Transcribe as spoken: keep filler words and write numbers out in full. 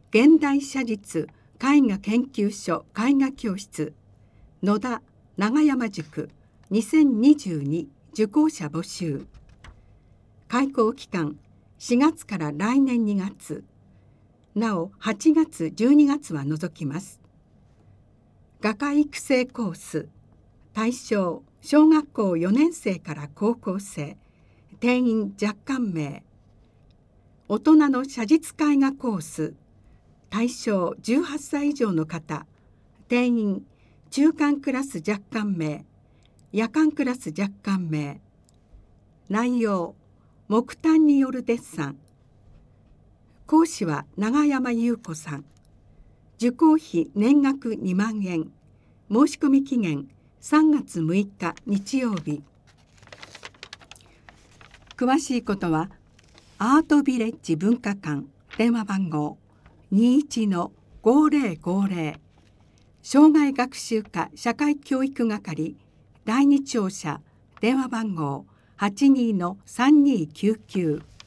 現代写実絵画研究所絵画教室野田長山塾にせんにじゅうに受講者募集。開講期間しがつから来年にがつ、なおはちがつじゅうにがつは除きます。画家育成コース対象小学校よねん生から高校生、定員若干名。大人の写実絵画コース対象じゅうはっさい以上の方、定員中間クラス若干名、夜間クラス若干名。内容木炭によるデッサン。講師は永山優子さん。受講費年額にまんえん。申し込み期限さんがつむいか日曜日。詳しいことはアートビレッジ文化館電話番号 にいちのごぜろごぜろ、障害学習課社会教育係第二庁舎電話番号 はちにのさんにきゅうきゅう